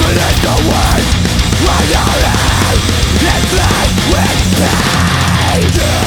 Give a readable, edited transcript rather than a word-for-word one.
is the worst when you're in. It's filled with pain.